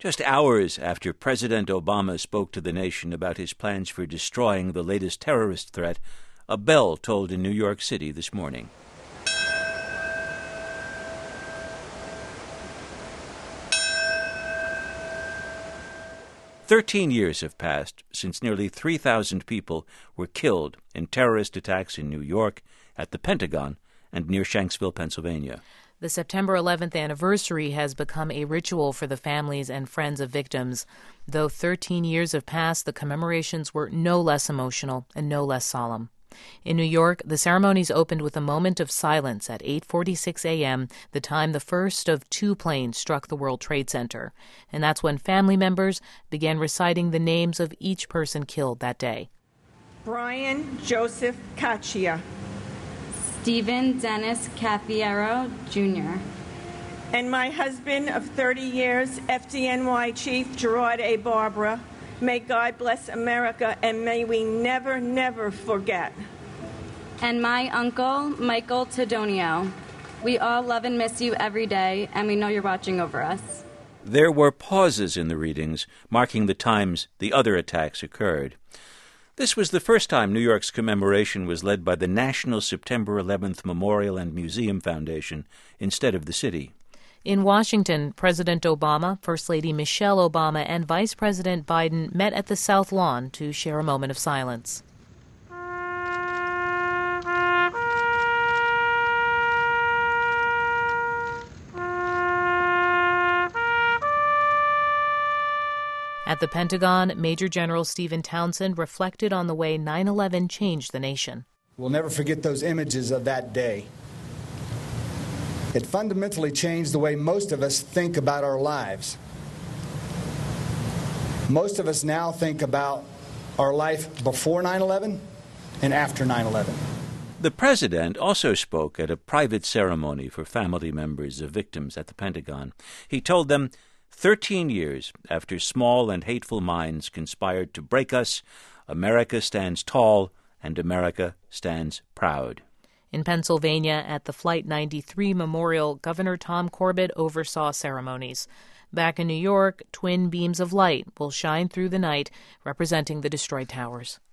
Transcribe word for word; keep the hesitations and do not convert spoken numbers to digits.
Just hours after President Obama spoke to the nation about his plans for destroying the latest terrorist threat, a bell tolled in New York City this morning. Thirteen years have passed since nearly three thousand people were killed in terrorist attacks in New York, at the Pentagon, and near Shanksville, Pennsylvania. The September eleventh anniversary has become a ritual for the families and friends of victims. Though thirteen years have passed, the commemorations were no less emotional and no less solemn. In New York, the ceremonies opened with a moment of silence at eight forty-six a.m., the time the first of two planes struck the World Trade Center. And that's when family members began reciting the names of each person killed that day. Brian Joseph Caccia. Stephen Dennis Caffiero, Junior And my husband of thirty years, F D N Y Chief Gerard A. Barbara. May God bless America, and may we never, never forget. And my uncle, Michael Tedonio. We all love and miss you every day, and we know you're watching over us. There were pauses in the readings, marking the times the other attacks occurred. This was the first time New York's commemoration was led by the National September eleventh Memorial and Museum Foundation instead of the city. In Washington, President Obama, First Lady Michelle Obama, and Vice President Biden met at the South Lawn to share a moment of silence. At the Pentagon, Major General Stephen Townsend reflected on the way nine eleven changed the nation. We'll never forget those images of that day. It fundamentally changed the way most of us think about our lives. Most of us now think about our life before nine eleven and after nine eleven. The president also spoke at a private ceremony for family members of victims at the Pentagon. He told them, Thirteen years after small and hateful minds conspired to break us, America stands tall and America stands proud. In Pennsylvania, at the Flight ninety-three Memorial, Governor Tom Corbett oversaw ceremonies. Back in New York, twin beams of light will shine through the night, representing the destroyed towers.